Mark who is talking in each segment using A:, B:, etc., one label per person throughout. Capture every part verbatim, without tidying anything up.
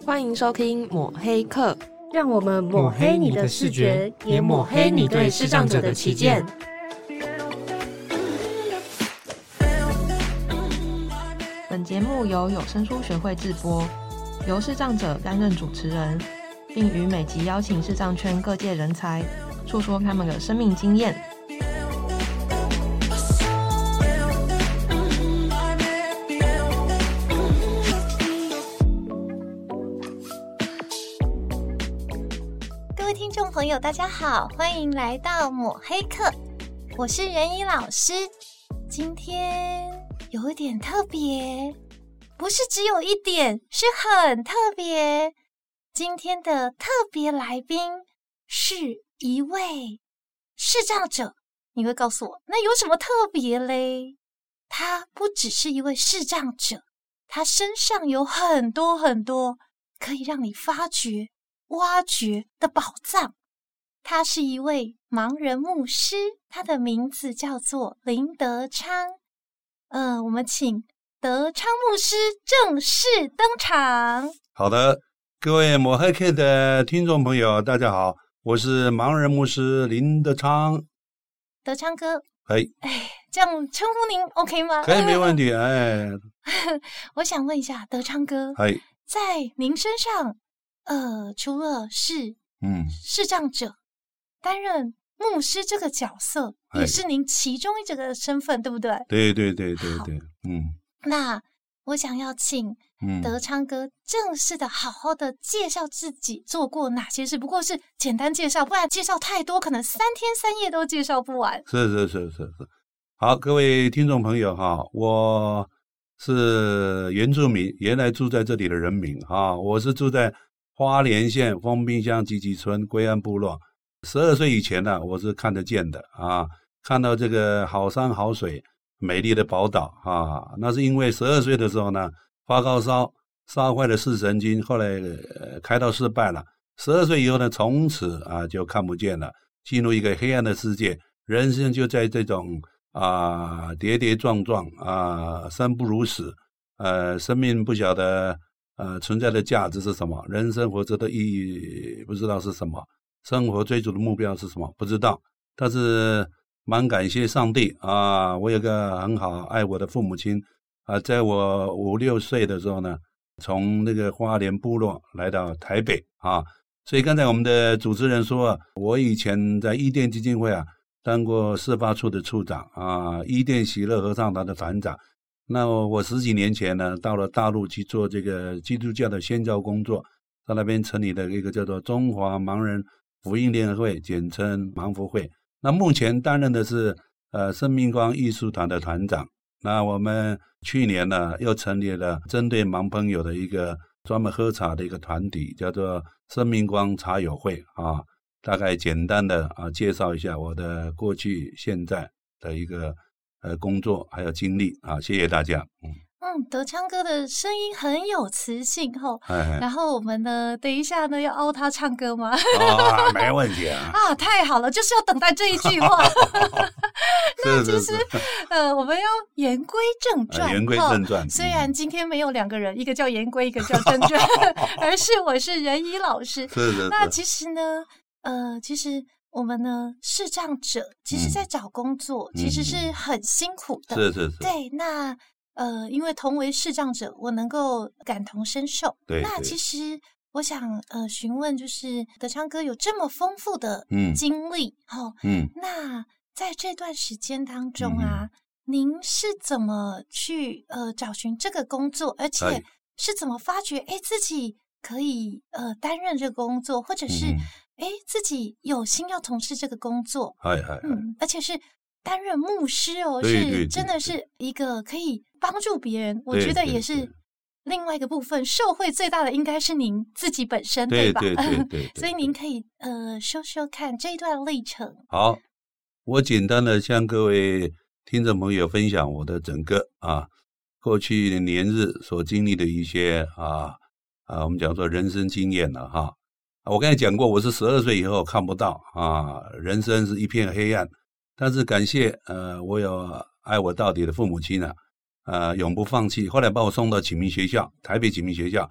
A: 欢迎收听抹黑课，
B: 让我们抹黑你的视觉，也抹黑你对视障者的偏见。
A: 本节目由有声书学会制播，由视障者担任主持人，并于每集邀请视障圈各界人才，述说他们的生命经验。
B: 各位听众朋友大家好，欢迎来到抹黑课，我是仁怡老师。今天有一点特别，不是只有一点，是很特别。今天的特别来宾是一位视障者，你会告诉我那有什么特别嘞？他不只是一位视障者，他身上有很多很多可以让你发掘挖掘的宝藏。他是一位盲人牧师，他的名字叫做林德昌。呃，我们请德昌牧师正式登场。
C: 好的，各位抹黑课的听众朋友大家好，我是盲人牧师林德昌。
B: 德昌哥，
C: 哎，
B: 哎，这样称呼您 OK 吗？
C: 可以，没问题。哎，
B: 我想问一下德昌哥，
C: 哎，
B: 在您身上呃，除了是
C: 嗯
B: 视障者，担任牧师这个角色也是您其中一个身份，对不对？
C: 对对对对对，嗯。
B: 那我想要请德昌哥正式的好好的介绍自己做过哪些事，不过是简单介绍，不然介绍太多可能三天三夜都介绍不完。
C: 是是是是是。好，各位听众朋友哈，我是原住民，原来住在这里的人民哈，我是住在花莲县丰滨乡集集村归安部落。十二岁以前呢、啊，我是看得见的啊，看到这个好山好水美丽的宝岛啊，那是因为十二岁的时候呢发高烧，烧坏了视神经，后来、呃、开刀失败了。十二岁以后呢，从此啊就看不见了，进入一个黑暗的世界，人生就在这种啊跌跌撞撞啊，生不如死，呃，生命不晓得呃存在的价值是什么，人生活着的意义不知道是什么，生活追逐的目标是什么不知道。但是蛮感谢上帝啊，我有个很好爱我的父母亲啊，在我五六岁的时候呢，从那个花莲部落来到台北啊。所以刚才我们的主持人说啊，我以前在伊甸基金会啊当过事发处的处长啊，伊甸喜乐合唱团的团长。那我十几年前呢到了大陆去做这个基督教的宣教工作，在那边成立了一个叫做中华盲人福音联合会，简称盲福会。那目前担任的是呃生命光艺术团的团长。那我们去年呢又成立了针对盲朋友的一个专门喝茶的一个团体，叫做生命光茶友会啊。大概简单的啊介绍一下我的过去现在的一个呃工作还有经历啊，谢谢大家。嗯
B: 嗯，德昌哥的声音很有磁性吼，
C: 哎，
B: 然后我们呢，等一下呢要凹他唱歌吗？
C: 啊，没问题啊！
B: 啊，太好了，就是要等待这一句话。那其实，呃，我们要言归正传，
C: 啊、言归正传。
B: 虽然今天没有两个人，一个叫言归，一个叫正传，而是我是仁怡老师。
C: 是是是。
B: 那其实呢，呃，其实我们呢，视障者其实在找工作，嗯、其实是很辛苦的。
C: 是是是。
B: 对，那。呃，因为同为视障者，我能够感同身受。
C: 对，
B: 那其实我想呃询问，就是德昌哥有这么丰富的经历，哈、嗯，哦、嗯，那在这段时间当中啊，嗯、您是怎么去呃找寻这个工作，而且是怎么发觉哎自己可以呃担任这个工作，或者是哎、嗯、自己有心要从事这个工作，
C: 哎哎，
B: 嗯，而且是。担任牧师哦，对对对对，是真的是一个可以帮助别人，我觉得也是另外一个部分。受惠最大的应该是您自己本身，
C: 对
B: 吧？
C: 对对对对对
B: 所以您可以呃说说看这一段历程。
C: 好，我简单的向各位听众朋友分享我的整个啊过去年日所经历的一些啊啊我们讲说人生经验了哈。我刚才讲过，我是十二岁以后看不到啊，人生是一片黑暗。但是感谢呃，我有爱我到底的父母亲啊，呃，永不放弃。后来把我送到启明学校，台北启明学校，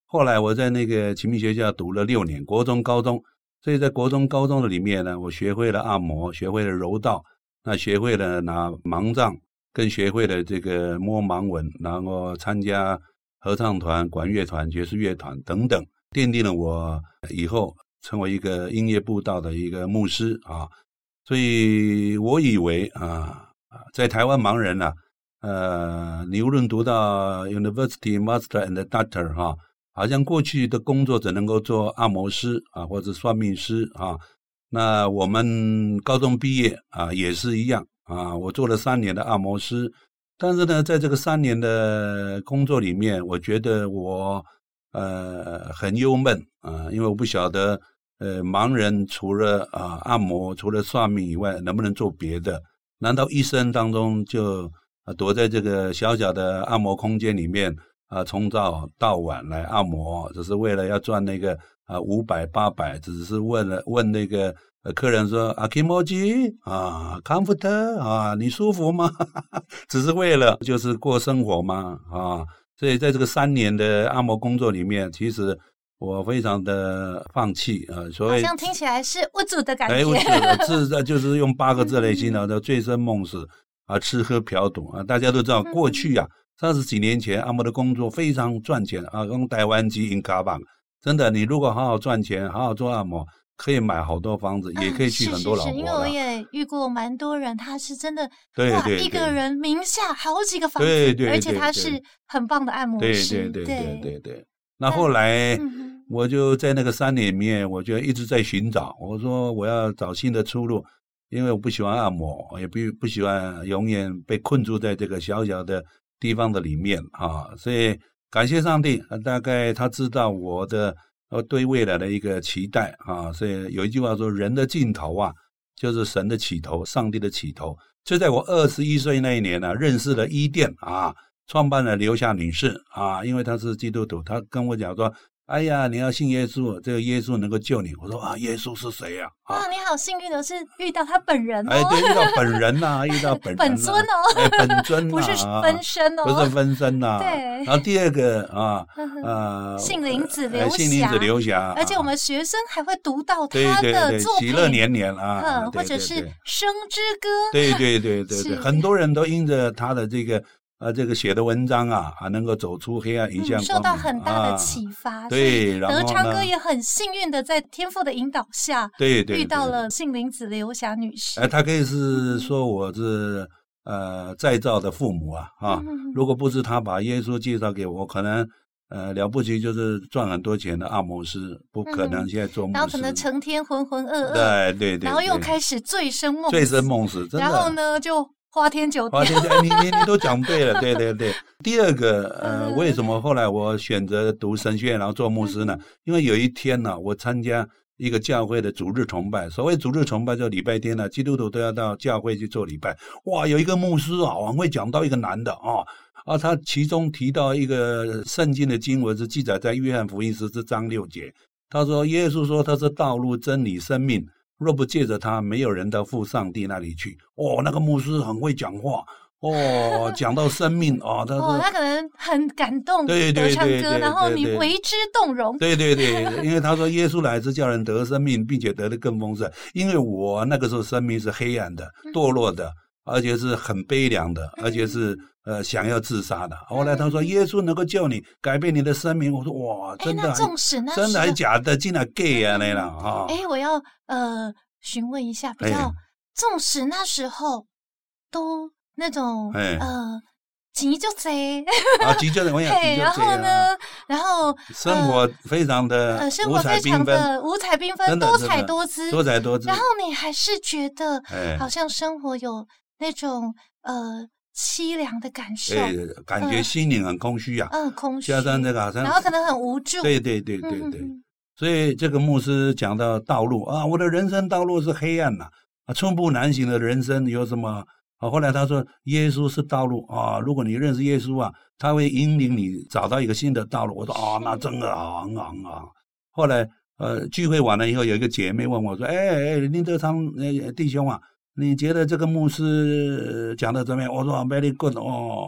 C: 后来我在那个启明学校读了六年，国中、高中，所以在国中、高中的里面呢，我学会了按摩，学会了柔道，那学会了拿盲杖，更学会了这个摸盲文，然后参加合唱团、管乐团、爵士乐团等等，奠定了我以后成为一个音乐布道的一个牧师啊。所以我以为啊，在台湾盲人啊，呃，你无论读到 University Master and Doctor 哈、啊，好像过去的工作只能够做按摩师啊，或者算命师啊。那我们高中毕业啊，也是一样啊。我做了三年的按摩师，但是呢，在这个三年的工作里面，我觉得我呃很忧闷啊，因为我不晓得。呃，盲人除了啊、呃、按摩，除了算命以外，能不能做别的？难道一生当中就、呃、躲在这个小小的按摩空间里面啊、呃，从早到晚来按摩，只是为了要赚那个啊五百八百，只是问了问那个呃客人说啊 ，Kimoji 啊 ，comfort 啊，你舒服吗？只是为了就是过生活吗？啊，所以在这个三年的按摩工作里面，其实。我非常的放弃啊、呃，所谓
B: 好像听起来是无助的感觉。
C: 哎，无助的字就是用八个字来形容的，醉生梦死啊，吃喝嫖赌啊。大家都知道，过去啊，三十几年前，按摩的工作非常赚钱啊，用台湾籍银卡棒，真的，你如果好好赚钱，好好做按摩，可以买好多房子，也可以娶很多老婆、啊。
B: 是是是，因为我也遇过蛮多人，他是真的
C: 对
B: 哇，
C: 对对
B: 一个人名下好几个房子，
C: 对对对
B: 而且他是很棒的按摩师。
C: 对对对对对对。那后来。嗯我就在那个三年里面，我就一直在寻找。我说我要找新的出路，因为我不喜欢按摩，也不不喜欢永远被困住在这个小小的地方的里面啊。所以感谢上帝，大概他知道我的呃对未来的一个期待啊。所以有一句话说，人的尽头啊，就是神的起头，上帝的起头。就在我二十一岁那一年呢、啊，认识了伊甸啊，创办了刘霞女士啊，因为她是基督徒，她跟我讲说。哎呀，你要信耶稣，这个耶稣能够救你。我说啊，耶稣是谁呀、
B: 啊？啊，你好幸运的是遇到他本人哦。
C: 哎，对，遇到本人呐、啊，遇到本人、啊、
B: 本尊哦，
C: 哎，本尊、啊、
B: 不是分身哦，
C: 不是分身呐、啊。
B: 对。
C: 然后第二个啊，呃，
B: 杏林子刘霞，
C: 杏林子刘霞，
B: 而且我们学生还会读到他
C: 的作品，对对对，喜乐年年啊，
B: 嗯，或者是生之歌，
C: 对对对对对，很多人都因着他的这个。啊，这个写的文章啊，啊，能够走出黑暗，迎向光明、嗯，
B: 受到很大的启发。
C: 啊、对，然后
B: 德昌哥也很幸运的在天父的引导下，
C: 对 对, 对，
B: 遇到了杏林子刘霞女士。
C: 哎、呃，他可以是说我是、嗯、呃再造的父母啊啊、嗯！如果不是他把耶稣介绍给我，可能呃了不起就是赚很多钱的按摩师，不可能现在做牧师、嗯，
B: 然后可能成天浑浑噩噩，
C: 对对 对, 对，
B: 然后又开始醉生梦死，
C: 醉生梦死，真的。
B: 然后呢就。花天酒地，
C: 花天酒地，你你你都讲对了，对对对。第二个，呃，为什么后来我选择读神学院，然后做牧师呢？因为有一天呢、啊，我参加一个教会的主日崇拜。所谓主日崇拜，就礼拜天呢、啊，基督徒都要到教会去做礼拜。哇，有一个牧师啊，很会讲到一个男的啊啊，他其中提到一个圣经的经文是记载在约翰福音十四章六节，他说耶稣说他是道路、真理、生命。若不借着他，没有人到父上帝那里去。哦，那个牧师很会讲话，哦，讲到生命哦，他
B: 哦，他可能很感动，
C: 对对对对，
B: 然后你为之动容，
C: 对对对，因为他说耶稣来是叫人得生命，并且得的更丰盛。因为我那个时候生命是黑暗的、堕落的，而且是很悲凉的，而且是呃想要自杀的。后来他说耶稣能够救你，改变你的生命。我说哇，真的，
B: 纵使那
C: 真的还假的，竟然 gay 啊那了哈。
B: 哎，我要呃询问一下，比较纵使那时候都那种呃急就贼
C: 啊，急就贼，我想急就贼。
B: 然后呢，然后
C: 生活非常的
B: 呃，生活非常的五彩缤纷，多彩多姿，
C: 多彩多姿。
B: 然后你还是觉得好像生活有那种呃。凄凉的感受，
C: 对，感觉心灵很空虚啊，
B: 嗯，空虚，
C: 加上这个好像，
B: 然后可能很无助，
C: 对对对对对，嗯、所以这个牧师讲到道路啊，我的人生道路是黑暗呐、啊，啊，寸步难行的人生有什么？啊，后来他说耶稣是道路啊，如果你认识耶稣啊，他会引领你找到一个新的道路。我说啊，那真的好很好啊。后来呃聚会完了以后，有一个姐妹问我说，哎哎，林德昌呃弟兄啊。你觉得这个牧师讲的怎么样？我说 very good 哦，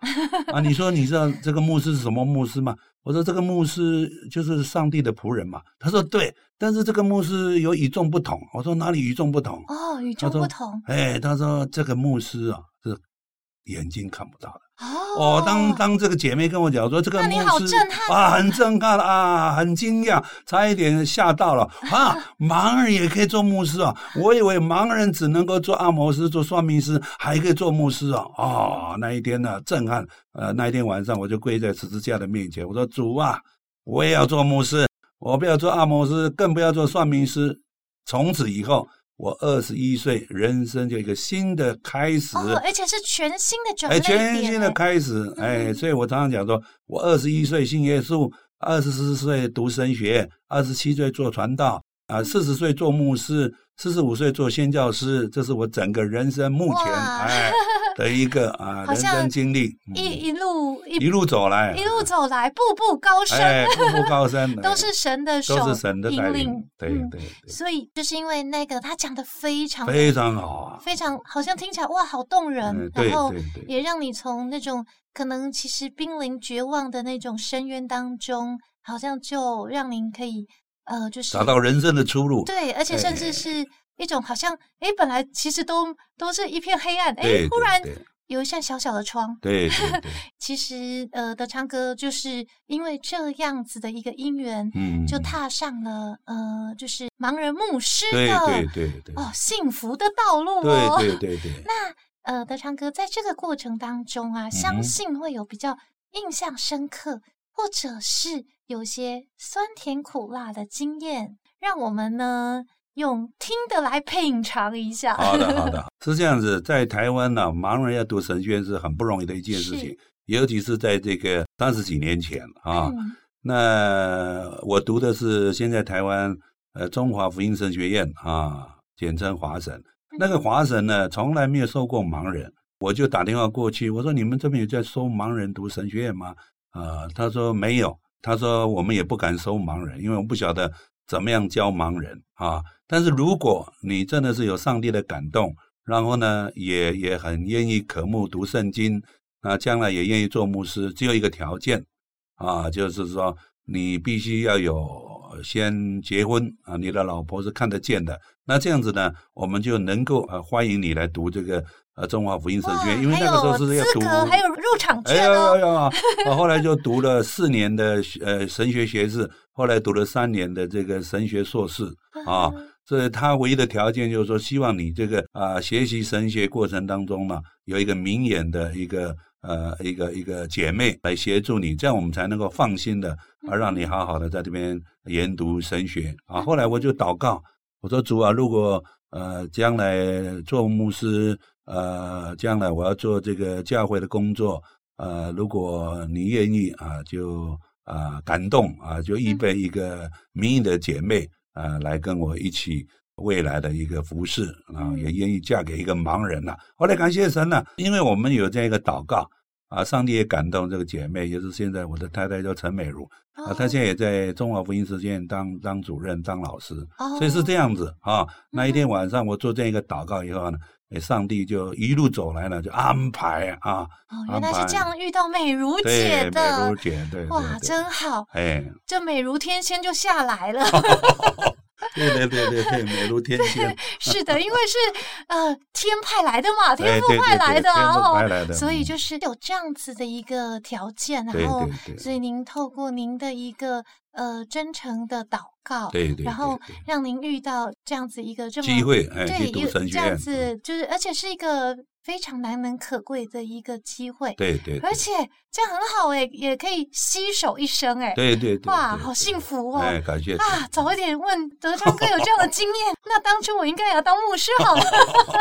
C: 啊，你说你知道这个牧师是什么牧师吗？我说这个牧师就是上帝的仆人嘛。他说对，但是这个牧师有与众不同。我说哪里与众不同？
B: 哦，与众不同。
C: 哎，他说这个牧师啊是眼睛看不到的。
B: 哦，
C: 哦，当当这个姐妹跟我讲说这个牧师，
B: 那你好震撼
C: 啊，很震撼啊，很惊讶，差一点吓到了啊！盲人也可以做牧师啊！我以为盲人只能够做按摩师、做算命师，还可以做牧师啊！哦，那一天呢、啊，震撼。呃，那一天晚上我就跪在十字架的面前，我说主啊，我也要做牧师，我不要做按摩师，更不要做算命师。从此以后。我二十一岁，人生就一个新的开始，
B: 哦，而且是全新的转捩点，
C: 哎，全新的开始，哎，嗯、所以我常常讲说，我二十一岁信耶稣，二十四岁读神学，二十七岁做传道，啊，四十岁做牧师，四十五岁做宣教师，这是我整个人生目前哎的一个啊人生经历，
B: 一一路
C: 一路走来，
B: 一路走来，步步高升，
C: 哎，步步高升，
B: 都是神的手，
C: 都是神的带领，对对对。
B: 所以就是因为那个他讲的非常
C: 非常好啊，
B: 非常好像听起来哇好动人，
C: 嗯、对
B: 然后
C: 对对
B: 也让你从那种可能其实濒临绝望的那种深渊当中，好像就让您可以呃就是
C: 找到人生的出路，
B: 对，而且甚至是一种好像哎本来其实都都是一片黑暗，哎忽然有一扇小小的窗，
C: 对对对。
B: 其实呃德昌哥就是因为这样子的一个因缘，嗯，就踏上了呃就是盲人牧师的
C: 对对对对
B: 哦幸福的道路哦，
C: 对对对对。
B: 那呃德昌哥在这个过程当中啊，嗯、相信会有比较印象深刻，或者是有些酸甜苦辣的经验，让我们呢用听的来品尝一下。
C: 好的好的，是这样子，在台湾呢、啊，盲人要读神学院是很不容易的一件事情，尤其是在这个三十几年前啊。嗯、那我读的是现在台湾呃中华福音神学院啊，简称华神。嗯、那个华神呢，从来没有收过盲人，我就打电话过去，我说你们这边有在收盲人读神学院吗？啊、呃，他说没有，他说我们也不敢收盲人，因为我们不晓得怎么样教盲人啊。但是如果你真的是有上帝的感动，然后呢也也很愿意渴慕读圣经，那将来也愿意做牧师，只有一个条件啊，就是说你必须要有先结婚啊，你的老婆是看得见的，那这样子呢我们就能够呃欢迎你来读这个呃中华福音神学院，因为那个时候是要读
B: 还有入场券哦。
C: 哎呀呀呀！后来就读了四年的呃神学学士，后来读了三年的这个神学硕士啊。所以他唯一的条件就是说，希望你这个啊、呃、学习神学过程当中呢，有一个明眼的一个呃一个一个姐妹来协助你，这样我们才能够放心的啊让你好好的在这边研读神学啊。后来我就祷告，我说主啊，如果呃将来做牧师，呃将来我要做这个教会的工作，呃如果你愿意啊，就啊、呃、感动啊，就预备一个明眼的姐妹。呃，来跟我一起未来的一个服事，然后也愿意嫁给一个盲人了、啊。后来感谢神了、啊，因为我们有这样一个祷告啊，上帝也感动这个姐妹，也是现在我的太太叫陈美如、哦、啊，她现在也在中华福音神学院当当主任、当老师，哦、所以是这样子啊。那一天晚上我做这样一个祷告以后呢，上帝就一路走来了，就安排啊。
B: 哦，原来是这样遇到美如姐的，
C: 美如姐，对，对
B: 哇，
C: 对对
B: 真好，
C: 哎，
B: 这美如天仙就下来了。
C: 对对对对对，美如天仙。
B: 是的，因为是呃天派来的嘛，天父派来的啊，
C: 天父派来的，
B: 所以就是有这样子的一个条件，然后所以您透过您的一个呃真诚的祷告，
C: 对对，
B: 然后让您遇到这样子一个这么
C: 机会，哎，
B: 对，
C: 读神学院
B: 这样子就是而且是一个非常难能可贵的一个机会，
C: 对 对, 对，
B: 而且这样很好哎，也可以携手一生哎，
C: 对 对, 对, 对，
B: 哇，好幸福哦！
C: 哎，感谢
B: 啊，早一点问德昌哥有这样的经验，那当初我应该也要当牧师好了。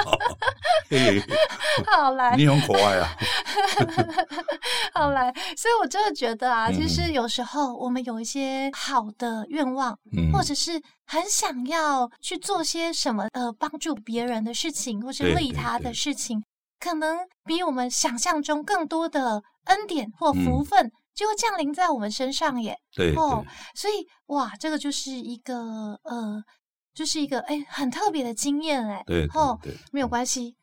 B: 好来，
C: 你很可爱啊！
B: 好来，所以我真的觉得啊，其实有时候我们有一些好的愿望，嗯、或者是很想要去做些什么呃帮助别人的事情，或是利他的事情，可能比我们想象中更多的恩典或福分、嗯、就会降临在我们身上耶。
C: 对
B: 哦，所以哇，这个就是一个呃，就是一个哎很特别的经验哎。
C: 对，
B: 哦，没有关系。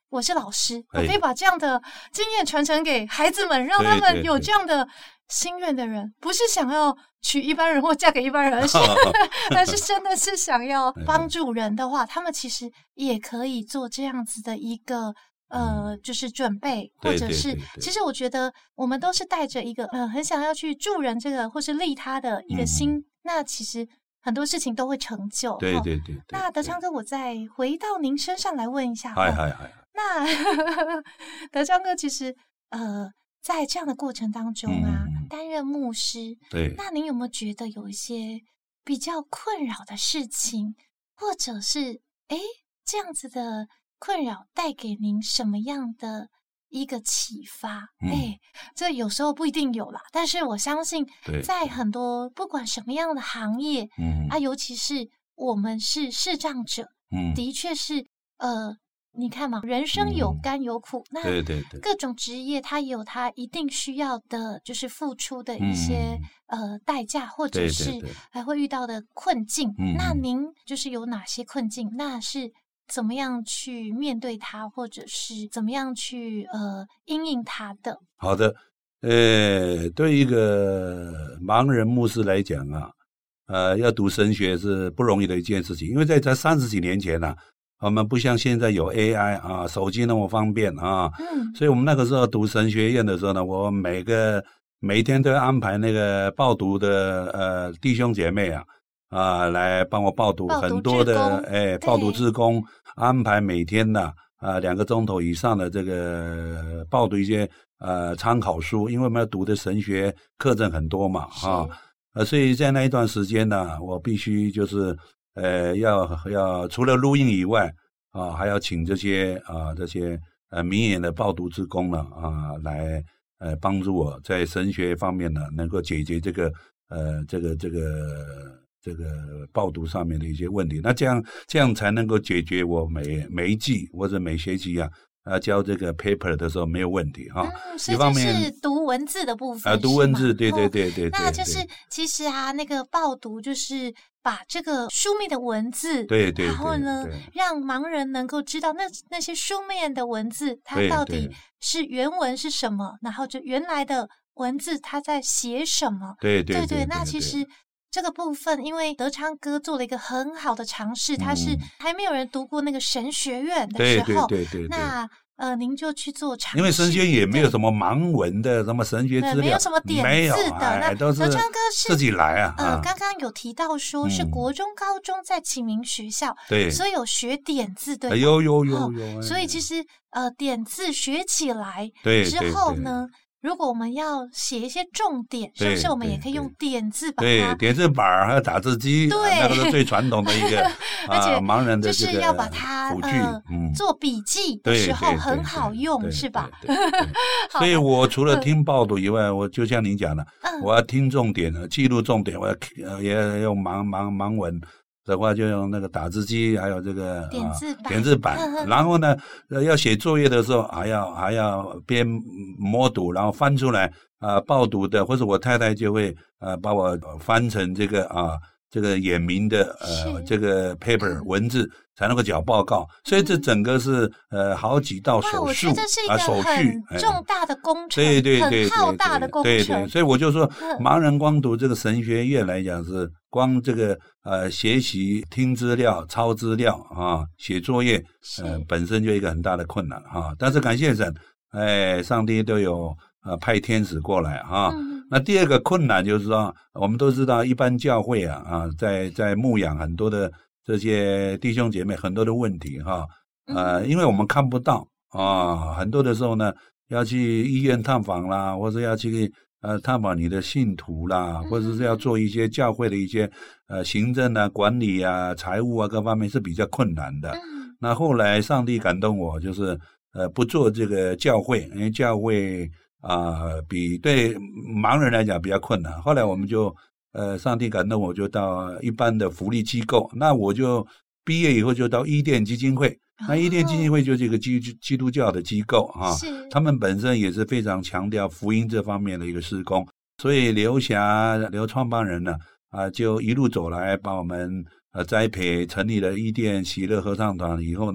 B: 我是老师，
C: 哎
B: 我可以把这样的经验传承给孩子们，让他们有这样的心愿的人，不是想要娶一般人或嫁给一般人，而是但是真的是想要帮助人的话，他们其实也可以做这样子的一个呃，就是准备，或者是，其实我觉得我们都是带着一个呃很想要去助人这个或是利他的一个心，嗯、那其实很多事情都会成就。
C: 对对 对, 对, 对。
B: 那德昌哥，我再回到您身上来问一下，
C: 嗨嗨嗨。
B: 那德昌哥其实呃。在这样的过程当中啊，
C: 嗯、
B: 担任牧师，
C: 对，
B: 那您有没有觉得有一些比较困扰的事情，或者是哎这样子的困扰带给您什么样的一个启发？哎、嗯，这有时候不一定有啦，但是我相信在很多不管什么样的行业，嗯啊，尤其是我们是视障者，嗯，的确是呃。你看嘛，人生有甘有苦，嗯、那
C: 对对对，
B: 各种职业它也有它一定需要的，就是付出的一些、嗯、呃代价，或者是还会遇到的困境。
C: 嗯、
B: 那您就是有哪些困境？那是怎么样去面对它，或者是怎么样去呃因应它的？
C: 好的，呃，对一个盲人牧师来讲啊，呃，要读神学是不容易的一件事情，因为在这三十几年前呢、啊。我们不像现在有 A I 啊，手机那么方便啊，
B: 嗯，
C: 所以我们那个时候读神学院的时候呢，我每个每天都要安排那个报读的呃弟兄姐妹啊啊来帮我报读很多的哎报读志工，安排每天呢啊两个钟头以上的这个报读一些呃参考书，因为我们要读的神学课程很多嘛啊，呃所以在那一段时间呢，我必须就是。呃，要要除了录音以外啊，还要请这些啊这些呃明眼的报读志工呢啊来呃帮助我在神学方面呢能够解决这个呃这个这个这个报读上面的一些问题。那这样这样才能够解决我每每一季或者每学期啊啊教这个 paper 的时候没有问题哈。
B: 嗯，一方面是读文字的部分啊，
C: 读文字，对对对对对。
B: 那就是其实啊，那个报读就是把这个书面的文字，
C: 对对，
B: 然后呢，让盲人能够知道那那些书面的文字，它到底是原文是什么，然后就原来的文字它在写什么。
C: 对对
B: 对对，那其实。这个部分，因为德昌哥做了一个很好的尝试，他是还没有人读过那个神学院的时候，
C: 对对对对，
B: 那呃，您就去做尝试，
C: 因为神学也没有什么盲文的什么神学资料，
B: 没有什么点字的，
C: 哎、
B: 那德昌哥是
C: 自己来啊。
B: 呃，刚刚有提到说是国中、高中在启明学校，
C: 对、嗯，
B: 所以有学点字，对吧？
C: 有有有有、
B: 哦，所以其实呃，点字学起来
C: 对
B: 之后呢。对对对，如果我们要写一些重点，是不是我们也可以用点字把它？
C: 对，点字板还有打字机，
B: 对，
C: 那个是最传统的一个，
B: 而且
C: 盲人的
B: 就是要把它
C: 辅具，
B: 呃
C: 嗯，
B: 做笔记的时候很好用，是吧？
C: 所以我除了听报读以外，我就像您讲的，我要听重点，记录重点，我要也要用盲盲盲文。的话就用那个打字机，还有这个
B: 点字板，
C: 啊、点字板。然后呢，呃，要写作业的时候，还要还要边默读，然后翻出来啊、呃，报读的，或者我太太就会呃把我翻成这个啊这个眼明的呃这个 paper 文字，才能够缴报告。所以这整个是呃好几道手续啊手续，
B: 很重大的工程，
C: 对对对，
B: 很浩大的工程。
C: 对对，所以我就说，盲人光读这个神学院来讲是。光这个呃学习听资料、抄资料啊、写作业，呃本身就一个很大的困难啊。但是感谢神，哎，上帝都有呃派天使过来啊。嗯、那第二个困难就是说，我们都知道，一般教会啊啊，在在牧养很多的这些弟兄姐妹很多的问题哈、啊，呃，因为我们看不到啊，很多的时候呢，要去医院探访啦，或者要去。呃，探访你的信徒啦，或者是要做一些教会的一些呃行政啊、管理啊、财务啊各方面是比较困难的。嗯、那后来上帝感动我，就是呃不做这个教会，因为教会啊、呃、比对盲人来讲比较困难。后来我们就呃上帝感动我，就到一般的福利机构。那我就毕业以后就到伊甸基金会。那伊甸基金会就是一个基基督教的机构啊，他们本身也是非常强调福音这方面的一个事工，所以刘霞刘创办人呢啊，就一路走来把我们呃栽培，成立了伊甸喜乐合唱团以后呢，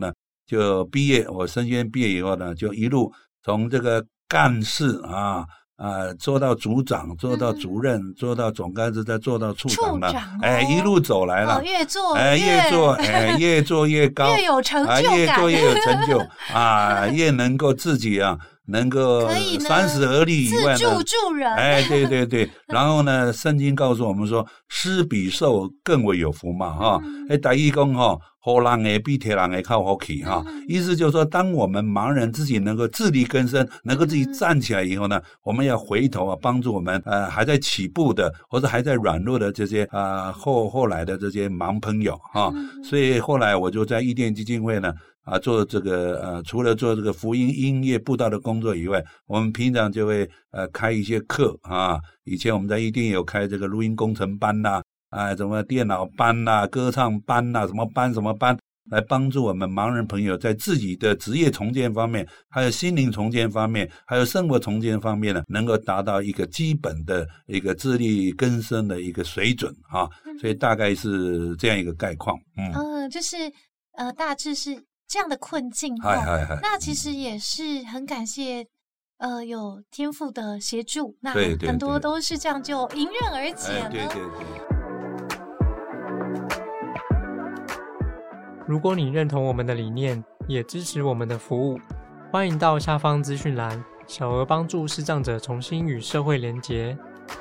C: 就毕业，我神学院毕业以后呢，就一路从这个干事啊。啊，做到组长，做到主任，嗯、做到总干事，再做到处长了，
B: 长哦、
C: 哎，一路走来了，
B: 哦、越做
C: 哎，越做哎，越做越高，
B: 越有成就感，
C: 啊、越做越有成就啊，越能够自己啊，能够三十而立以外呢，
B: 自助助人，
C: 哎，对对对，然后呢，圣经告诉我们说，施比受更为有福嘛，哈、嗯，哎，大意讲哈。好人的比铁人的靠好起哈，意思就是说，当我们盲人自己能够自力更生，能够自己站起来以后呢，我们要回头啊，帮助我们呃还在起步的或者还在软弱的这些啊、呃、后后来的这些盲朋友哈、啊，所以后来我就在伊甸基金会呢啊做这个呃除了做这个福音音乐布道的工作以外，我们平常就会呃开一些课啊，以前我们在伊甸有开这个录音工程班呐、啊。啊，什么电脑班呐、啊、歌唱班呐、啊、什么班什么班，来帮助我们盲人朋友在自己的职业重建方面，还有心灵重建方面，还有生活重建方面呢，能够达到一个基本的一个自力更生的一个水准啊。所以大概是这样一个概况。嗯，
B: 呃，就是呃，大致是这样的困境哈、哦。那其实也是很感谢。呃，有天父的协助，那很多都是这样就迎刃而解了。
C: 对对对。
D: 如果你认同我们的理念，也支持我们的服务，欢迎到下方资讯栏小额帮助视障者重新与社会连结。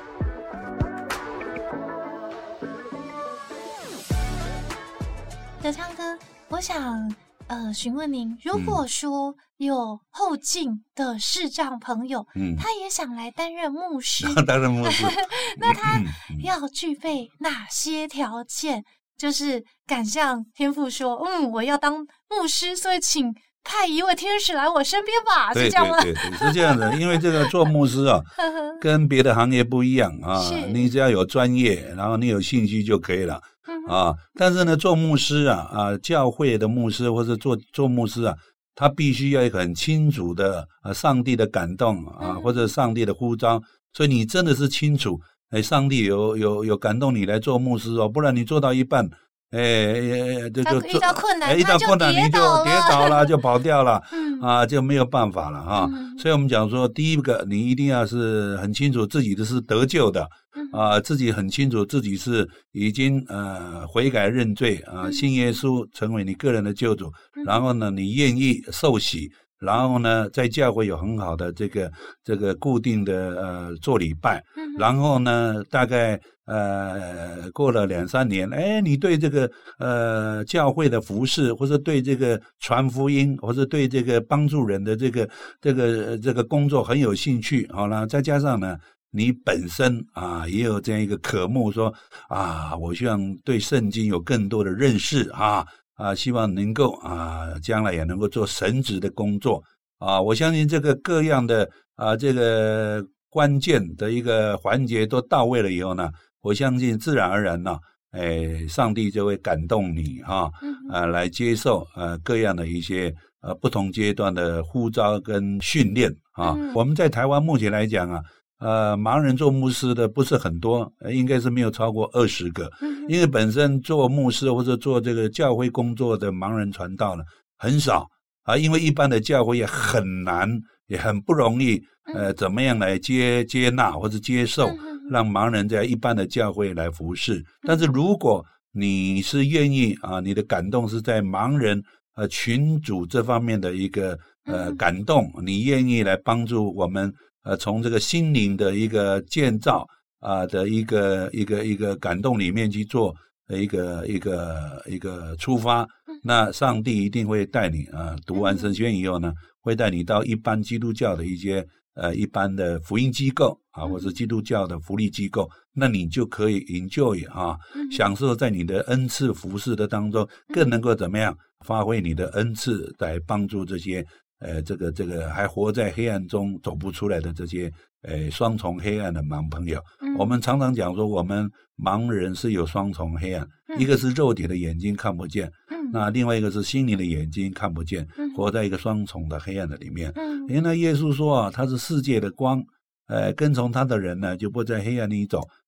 B: 德昌哥，我想呃询问您，如果说有后进的视障朋友，嗯，他也想来担任牧师，
C: 担任牧师，
B: 那他要具备哪些条件？就是敢向天父说，嗯，我要当牧师，所以请派一位天使来我身边吧，是这样吗？
C: 对对对，是这样的。因为这个做牧师啊，跟别的行业不一样啊，你只要有专业，然后你有兴趣就可以了啊。但是呢，做牧师啊，啊，教会的牧师或者做做牧师啊，他必须要一个很清楚的啊，上帝的感动啊，或者上帝的呼召，所以你真的是清楚。哎，上帝有有有感动你来做牧师哦，不然你做到一半，哎，就就
B: 遇到困难，
C: 哎，遇到困难你就跌倒了，就跑掉了，
B: 嗯、
C: 啊，就没有办法了哈。
B: 嗯、
C: 所以我们讲说，第一个你一定要是很清楚自己的是得救的，
B: 嗯、
C: 啊，自己很清楚自己是已经呃悔改认罪啊，
B: 嗯、
C: 信耶稣成为你个人的救主，嗯、然后呢，你愿意受洗。然后呢，在教会有很好的这个这个固定的呃做礼拜，
B: 嗯、
C: 然后呢，大概呃过了两三年，哎，你对这个呃教会的服事，或者对这个传福音，或者对这个帮助人的这个这个这个工作很有兴趣，好了，再加上呢，你本身啊也有这样一个渴慕，说啊，我希望对圣经有更多的认识啊。啊，希望能够啊，将来也能够做神职的工作啊！我相信这个各样的啊，这个关键的一个环节都到位了以后呢，我相信自然而然呢，哎，上帝就会感动你哈，啊，来接受呃各样的一些呃不同阶段的呼召跟训练啊。
B: 嗯、
C: 我们在台湾目前来讲啊。呃，盲人做牧师的不是很多，应该是没有超过二十个。
B: 嗯、
C: 因为本身做牧师或者做这个教会工作的盲人传道呢很少啊，因为一般的教会也很难，也很不容易，呃，怎么样来接接纳或者接受，让盲人在一般的教会来服侍。但是如果你是愿意啊，你的感动是在盲人呃群组这方面的一个呃感动，你愿意来帮助我们。呃，从这个心灵的一个建造啊、呃、的一个一个一个感动里面去做一个一个一个出发，那上帝一定会带你啊、呃，读完神学院以后呢，会带你到一般基督教的一些呃一般的福音机构啊，或者基督教的福利机构，那你就可以 enjoy 啊，享受在你的恩赐服事的当中，更能够怎么样发挥你的恩赐来帮助这些。呃，这个这个还活在黑暗中走不出来的这些呃双重黑暗的盲朋友，嗯、我们常常讲说，我们盲人是有双重黑暗，嗯、一个是肉体的眼睛看不见，嗯、那另外一个是心灵的眼睛看不见，嗯、活在一个双重的黑暗的里面。嗯、因为那耶稣说啊，他是世界的光，呃，跟从他的人呢就不在黑暗里走，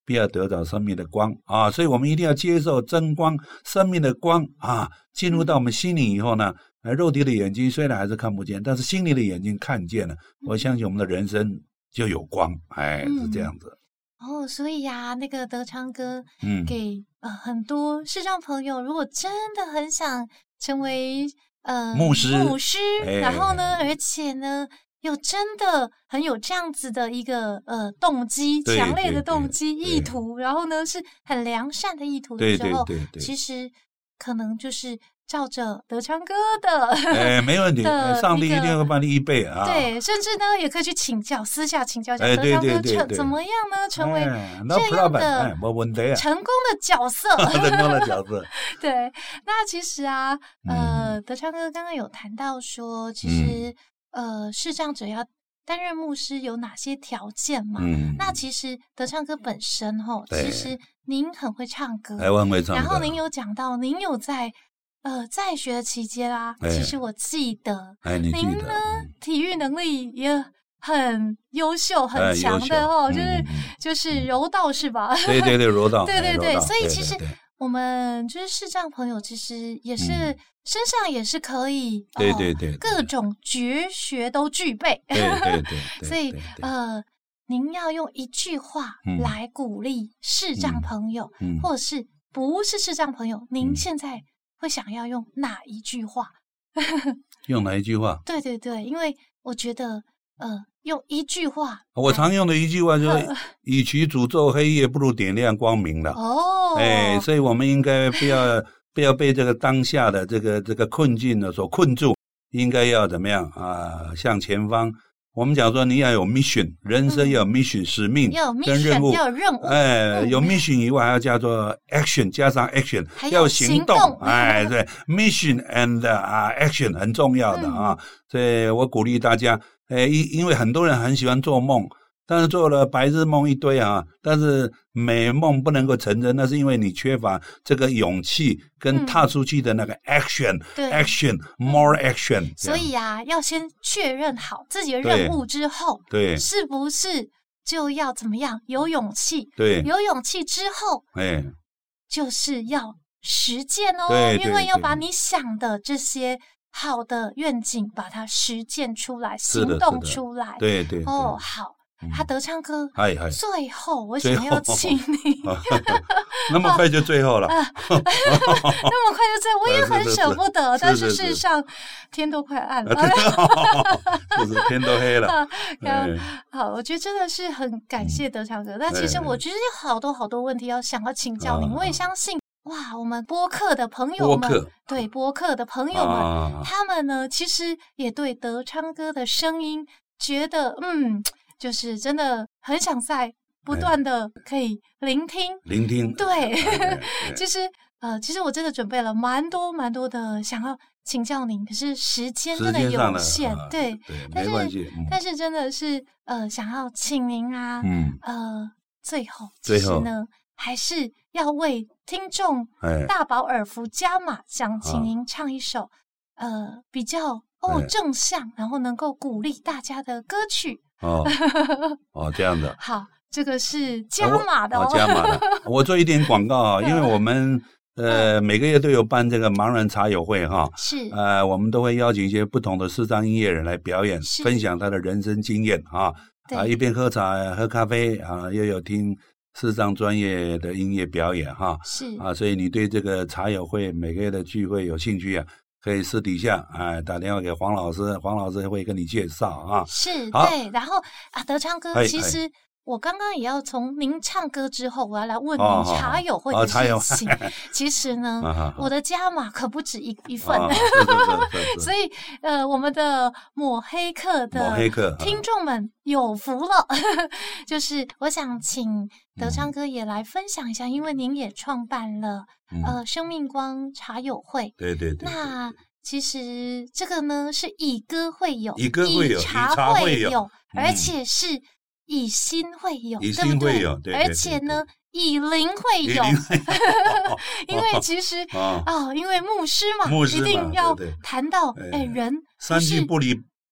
C: 必要得到生命的光啊！所以我们一定要接受真光，生命的光啊，进入到我们心里以后呢，呃，肉体的眼睛虽然还是看不见，但是心里的眼睛看见了。我相信我们的人生就有光，哎，
B: 嗯、
C: 是这样子。
B: 哦，所以呀、啊，那个德昌哥，
C: 嗯，
B: 给呃很多视障朋友，如果真的很想成为呃
C: 牧师，
B: 牧师，
C: 哎、
B: 然后呢，而且呢，又真的很有这样子的一个呃动机，强烈的动机意图，然后呢是很良善的意图的时候，
C: 对对对对，
B: 其实可能就是照着德昌哥的，
C: 哎，没问题，上帝一定会帮你预备啊。
B: 对，甚至呢也可以去请教，私下请教一下、
C: 哎、
B: 德昌哥
C: 成
B: 怎么样呢？成为
C: 哎、
B: 这样的、
C: 哎、没问题啊，
B: 成功的角色，
C: 成功的角色。
B: 对，那其实啊，呃，嗯、德昌哥刚刚有谈到说，其实、嗯、呃，视障者要担任牧师有哪些条件嘛？嗯，那其实德昌哥本身吼，其实您很会唱歌，
C: 哎，我很会唱歌。
B: 然后您有讲到，您有在呃在学期间啊，哎、其实我记得，
C: 哎，你记得
B: 您呢、嗯、体育能力也很优秀、很强的哦，哎、就是、嗯、就是柔道是吧？
C: 对对对，柔道，
B: 对对对，
C: 哎、
B: 所以其实我们就是视障朋友，其实也是、嗯、身上也是可以，
C: 对对 对, 对，
B: 各种绝学都具备。
C: 对对 对, 对, 对，
B: 所以呃，您要用一句话来鼓励视障朋友，嗯、或者是不是视障朋友，嗯、您现在会想要用哪一句话？
C: 用哪一句话？
B: 对对对，因为我觉得呃。用一句话，
C: 我常用的一句话就是“与其诅咒黑夜，不如点亮光明”了。
B: 哦，
C: 哎，所以我们应该不要不要被这个当下的这个这个困境呢所困住，应该要怎么样啊？向前方。我们讲说，你要有 mission， 人生要有 mission、嗯、使命跟任务，
B: 要有任务。
C: 哎，有 mission 以外还要叫做 action， 加上 action， 要有行动。
B: 行动
C: 哎，对 ，mission and 啊、uh, action 很重要的啊。嗯、所以我鼓励大家。哎，因因为很多人很喜欢做梦，但是做了白日梦一堆啊，但是美梦不能够成真，那是因为你缺乏这个勇气跟踏出去的那个 action，
B: 嗯、
C: action more action。
B: 所以啊，要先确认好自己的任务之后，
C: 对，
B: 是不是就要怎么样有勇气？
C: 对，
B: 有勇气之后，
C: 哎，
B: 就是要实践哦，
C: 对，
B: 因为要把你想的这些。好的愿景，把它实践出来，行动出来。
C: 对 对, 对。
B: 哦，好，他德昌哥，
C: 嗨嗨。
B: 最后，我想要请你，
C: 那么快就最后了，
B: 啊、那么快就最后，我也很舍不得，但是事实上天都快暗了，
C: 就是天都黑了。
B: 啊、好，我觉得真的是很感谢德昌哥。但其实我觉得有好多好多问题要想要请教您，我也相信。哇，我们播客的朋友们，对播客的朋友们、啊，他们呢，其实也对德昌哥的声音觉得，嗯，就是真的很想在不断的可以聆听，
C: 聆听。
B: 对，其实呃，其实我真的准备了蛮多蛮多的想要请教您，可是时间真的有限，
C: 啊、
B: 对，
C: 对，
B: 但是、
C: 嗯、
B: 但是真的是呃，想要请您啊，
C: 嗯，
B: 呃，最后
C: 最
B: 后呢。还是要为听众大饱耳福加码，想请您唱一首、哎、呃比较哦正向，然后能够鼓励大家的歌曲。
C: 哦哦，这样的。
B: 好，这个是加码的哦，
C: 哦加码的。我做一点广告啊，因为我们呃每个月都有办这个盲人茶友会哈，
B: 是
C: 呃我们都会邀请一些不同的视障音乐人来表演，分享他的人生经验啊啊，一边喝茶喝咖啡啊，又有听。视障专业的音乐表演哈，
B: 是
C: 啊，所以你对这个茶友会每个月的聚会有兴趣啊，可以私底下哎打电话给黄老师，黄老师会跟你介绍啊。
B: 是，对，然后啊，德昌哥，其实我刚刚也要从您唱歌之后，我要来问您茶友会的事情。哦哦、其实呢，
C: 啊、
B: 我的加码可不止一一份，
C: 啊、是是是是
B: 所以呃，我们的抹黑客的听众们有福了。就是我想请德昌哥也来分享一下，嗯、因为您也创办了、嗯、呃生命光茶友会，
C: 对对 对, 对, 对。
B: 那其实这个呢是以歌会友，
C: 以歌会友，
B: 以茶会友，嗯、而且是。以心会友，
C: 以心会友，对不对？
B: 而且呢，以灵会友，因为其实啊、哦，因为牧师嘛，
C: 牧师
B: 一定要谈到哎人
C: 三句不离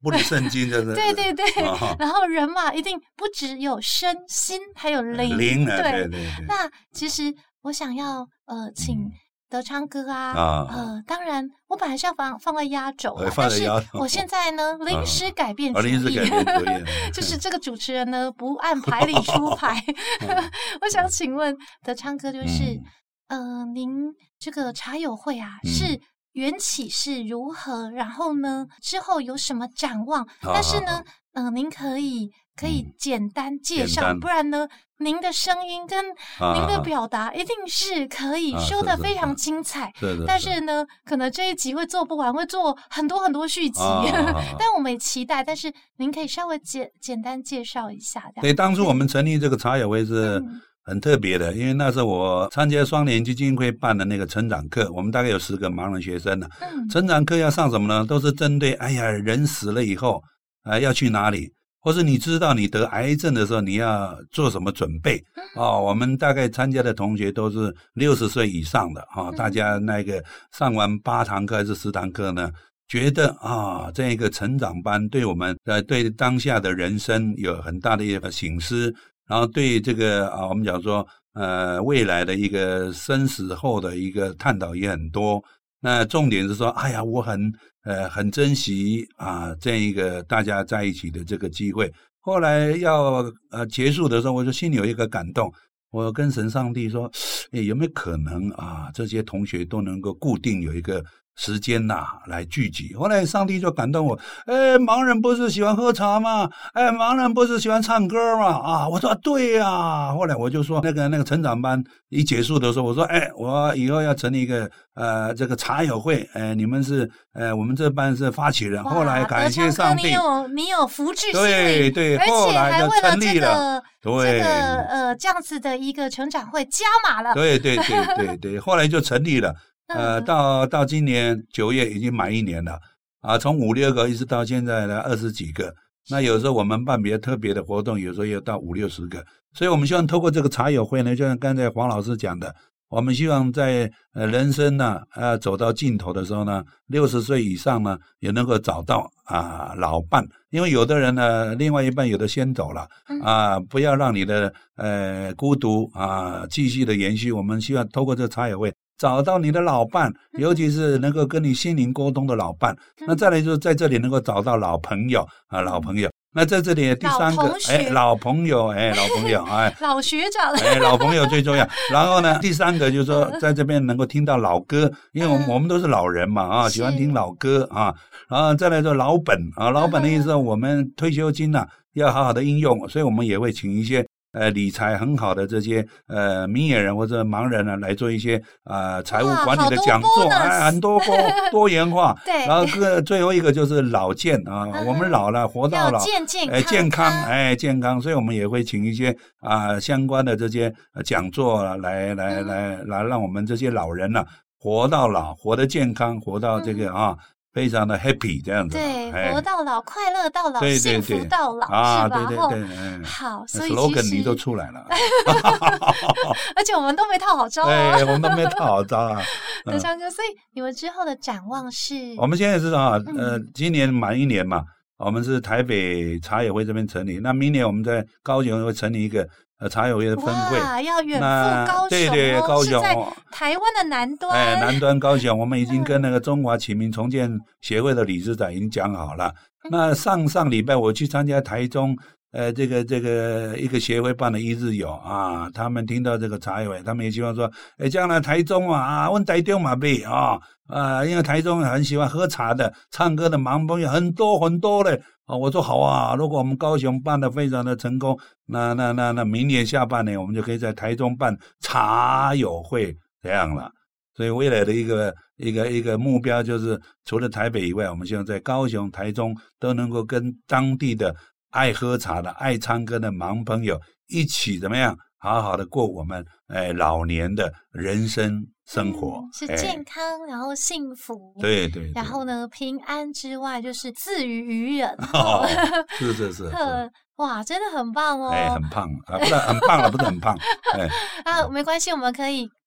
C: 不离圣经，对不对？
B: 对对对、哦。然后人嘛，一定不只有身心，还有灵。
C: 灵啊，
B: 对
C: 对对对。
B: 那其实我想要呃，请德昌哥啊，
C: 啊
B: 呃，当然我本来是要放放在压轴、啊，
C: 但是
B: 我现在呢临时改变主意，
C: 临时改变主意，
B: 就是这个主持人呢不按牌理出牌。我想请问德昌哥，就是、嗯、呃，您这个茶友会啊、嗯、是缘起是如何？然后呢之后有什么展望？啊、但是呢，嗯、呃，您可以可以简单介绍，嗯、不然呢，您的声音跟您的表达一定是可以说得非常精彩。啊、是是是但是呢，可能这一集会做不完，会做很多很多续集。啊、但我们也期待，但是您可以稍微简简单介绍一下。
C: 对，当初我们成立这个茶友会是很特别的，嗯、因为那时候我参加双联基金会办的那个成长课，我们大概有十个盲人学生呢。嗯、成长课要上什么呢？都是针对哎呀，人死了以后啊、呃、要去哪里？或是你知道你得癌症的时候你要做什么准备哦？我们大概参加的同学都是六十岁以上的啊、哦，大家那个上完八堂课还是十堂课呢，觉得啊这一个成长班对我们呃对当下的人生有很大的一个省思，然后对这个啊我们讲说呃未来的一个生死后的一个探讨也很多。那重点是说，哎呀，我很呃很珍惜啊这一个大家在一起的这个机会。后来要呃结束的时候，我就心里有一个感动，我跟神上帝说，哎，有没有可能啊这些同学都能够固定有一个时间呐、啊、来聚集？后来上帝就感动我，哎，盲人不是喜欢喝茶吗？哎，盲人不是喜欢唱歌吗？啊，我说对呀、啊。后来我就说，那个那个成长班一结束的时候，我说，哎，我以后要成立一个呃这个茶友会，哎，你们是呃我们这班是发起人。后来感谢上帝，
B: 你有你有福至心灵，
C: 对对，
B: 而且还为了这个
C: 对
B: 这个呃这样子的一个成长会加码了。
C: 对对对对对，后来就成立了。呃，到到今年九月已经满一年了啊，从五六个一直到现在的二十几个。那有时候我们办比较特别的活动，有时候也到五六十个。所以我们希望透过这个茶友会呢，就像刚才黄老师讲的，我们希望在呃人生呢呃走到尽头的时候呢，六十岁以上呢也能够找到啊、呃、老伴，因为有的人呢，另外一半有的先走了啊、呃，不要让你的呃孤独啊、呃、继续的延续。我们希望透过这个茶友会。找到你的老伴，尤其是能够跟你心灵沟通的老伴。嗯、那再来就是在这里能够找到老朋友啊，老朋友。那在这里第三个，哎，老朋友，哎，老朋友，哎，
B: 老学长，
C: 哎，老朋友最重要。然后呢，第三个就是说，在这边能够听到老歌，因为我们、嗯、我们都是老人嘛，啊，喜欢听老歌啊。然后再来说老本啊，老本的意思是我们退休金呢、啊、要好好的应用，所以我们也会请一些。呃，理财很好的这些呃明眼人或者盲人呢，来做一些啊、呃、财务管理的讲座，哎，很多多多元化。对。然后个最后一个就是老健啊，嗯、我们老了活到老，
B: 健健
C: 哎健康哎健康，所以我们也会请一些啊、呃、相关的这些讲座来来来来来让我们这些老人呢、啊、活到老，活得健康，活到这个、嗯、啊。非常的 happy 这样子，
B: 对，活到老，快乐到老，
C: 对对对
B: 幸福到老，
C: 啊，
B: 是吧？
C: 对对对，
B: 嗯、好，所以
C: slogan 你都出来了，
B: 而且我们都没套好招啊，
C: 对，我们都没套好招啊，
B: 德昌哥，所以你们之后的展望是？
C: 我们现在是啊，呃，今年满一年嘛，我们是台北茶友会这边成立，那明年我们在高雄会成立一个。呃，茶友会的分会，
B: 哇，要远赴高雄，
C: 对对，高雄
B: 是在台湾的南端，
C: 哎，南端高雄，我们已经跟那个中华启明重建协会的理事长已经讲好了。嗯、那上上礼拜我去参加台中，呃，这个这个一个协会办的一日游啊，他们听到这个茶友会，他们也希望说，哎，将来台中啊，啊，我们台中嘛呗啊，啊，因为台中很喜欢喝茶的、唱歌的盲朋友很多很多嘞。啊，我说好啊！如果我们高雄办得非常的成功，那那那那明年下半年我们就可以在台中办茶友会这样了。所以未来的一个一个一个目标就是，除了台北以外，我们希望在高雄、台中都能够跟当地的爱喝茶的、爱唱歌的盲朋友一起怎么样，好好的过我们哎老年的人生。生活、
B: 嗯、是健康、哎，然后幸福，
C: 对 对, 对，
B: 然后呢，平安之外就是自娱于人，
C: 哦、是是是, 是，
B: 哇，真的很棒哦，
C: 哎，很胖啊，不是很胖了，不是很胖，哎，
B: 啊，没关系，我们可以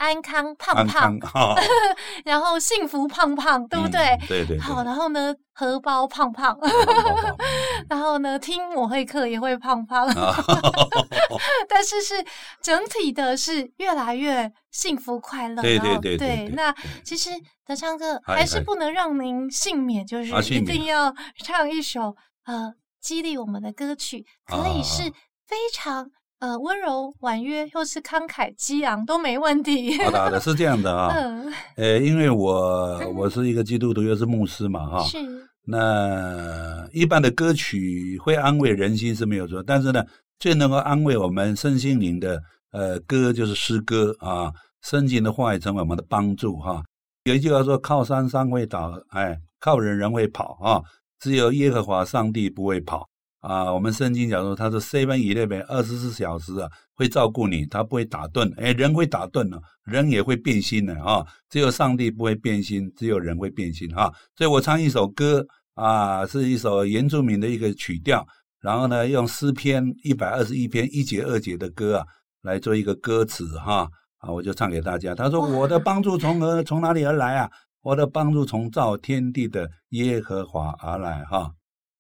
B: 安康胖胖，
C: 哦、
B: 然后幸福胖胖，对不对？
C: 嗯、对, 对对。
B: 好，然后呢，荷包胖胖，然后呢，听抹黑课也会胖胖，但是是整体的是越来越幸福快乐。
C: 对对对 对, 对,
B: 对, 对。那其实德昌哥还是不能让您幸免，就是一定要唱一首呃激励我们的歌曲，可以是非常。呃，温柔婉约，又是慷慨激昂，都没问题。
C: 好的，好的，是这样的啊。嗯、呃，因为我我是一个基督徒，又是牧师嘛，哈。
B: 是。
C: 那一般的歌曲会安慰人心是没有错，但是呢，最能够安慰我们身心灵的呃歌就是诗歌啊，圣经的话也成为我们的帮助哈。有一句话说：“靠山山会倒，哎，靠人人会跑啊，只有耶和华上帝不会跑。”啊，我们圣经讲说，他说 seven eleven 二十四小时啊，会照顾你，他不会打盹。哎，人会打盹了，人也会变心的啊。只有上帝不会变心，只有人会变心哈。所以我唱一首歌啊，是一首原住民的一个曲调，然后呢，用诗篇一百二十一篇一节二节的歌啊，来做一个歌词哈。啊，我就唱给大家。他说：“我的帮助从何从哪里而来啊？我的帮助从造天地的耶和华而来哈。”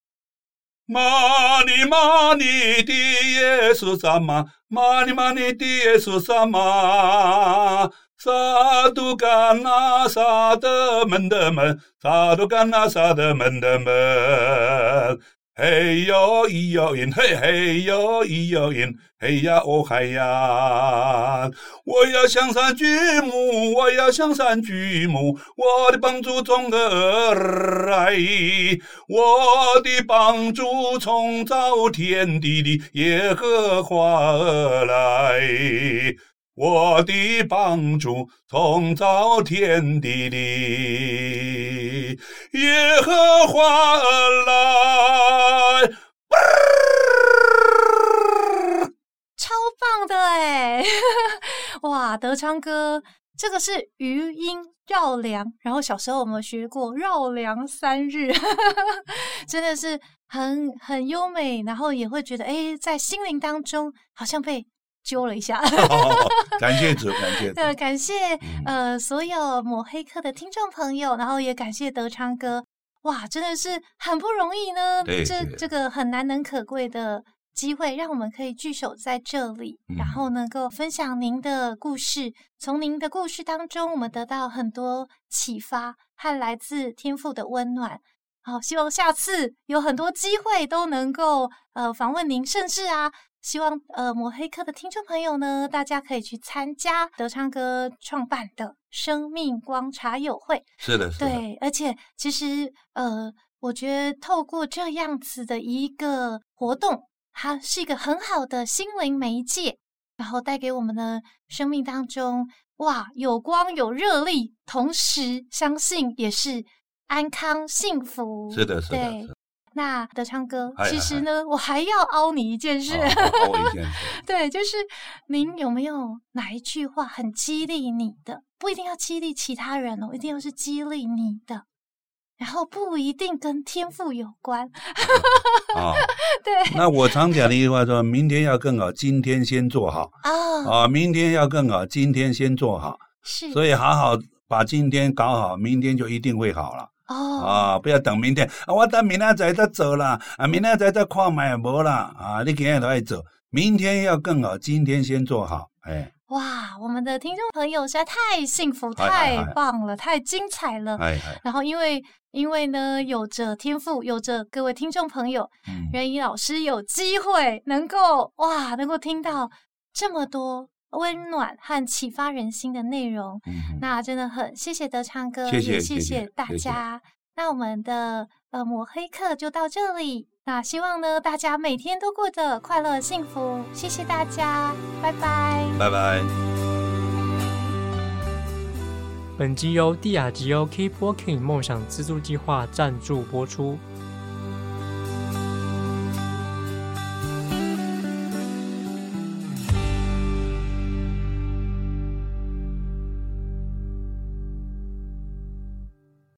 C: 玛尼玛尼的耶稣萨玛，玛尼玛尼的耶稣萨玛，萨杜干那萨的门的门，萨杜干那萨的门的门。嘿哟咿哟音，嘿嘿哟咿哟音，嘿呀哦嗨呀！我要向山举目，我要向山举目，我的帮助从何而来？我的帮助从造天地的耶和华而来。我的帮助从造天地的耶和华而来。
B: 超棒的哎！哇，德昌哥，这个是余音绕梁，然后小时候我们学过绕梁三日，真的是很很优美，然后也会觉得哎，在心灵当中好像被揪了一下。
C: 哦、感谢主，感谢主。
B: 对，感谢呃所有抹黑课的听众朋友，然后也感谢德昌哥。哇，真的是很不容易呢，
C: 对
B: 这这个很难能可贵的机会，让我们可以聚首在这里，嗯、然后能够分享您的故事。从您的故事当中，我们得到很多启发和来自天父的温暖。好，希望下次有很多机会都能够呃访问您，甚至啊。希望呃抹黑课的听众朋友呢，大家可以去参加德昌哥创办的生命光茶友会。
C: 是的，是的。
B: 对，而且其实呃，我觉得透过这样子的一个活动，它是一个很好的心灵媒介，然后带给我们的生命当中，哇，有光有热力，同时相信也是安康幸福。
C: 是的，是的。
B: 对。
C: 是的
B: 那德昌哥，
C: 哎、
B: 其实呢，哎、我还要凹你一件事。
C: 哦、凹我一件事。
B: 对，就是您有没有哪一句话很激励你的？不一定要激励其他人哦，一定要是激励你的。然后不一定跟天赋有关。
C: 啊、哦，
B: 对。
C: 那我常讲的一句话说：明天要更好，今天先做好。
B: 啊、哦、
C: 啊，明天要更好，今天先做好。
B: 是。
C: 所以好好把今天搞好，明天就一定会好了。
B: 哦
C: 啊，不要等明天啊！我等明天再再走啦，啊，明天再再看买无啦啊！你今天都爱走，明天要更好，今天先做好。哎，
B: 哇，我们的听众朋友实在太幸福、太棒了、太精彩了。
C: 哎哎，
B: 然后因为因为呢，有着天赋，有着各位听众朋友，嗯，元怡老师有机会能够哇，能够听到这么多温暖和启发人心的内容，嗯、那真的很谢谢德昌哥，
C: 谢谢
B: 也谢
C: 谢
B: 大家。谢谢那我们的呃抹黑课就到这里，那希望呢大家每天都过得快乐幸福，谢谢大家，拜拜，
C: 拜拜。
D: 本集由蒂亚吉欧 Keep Walking 梦想资助计划赞助播出。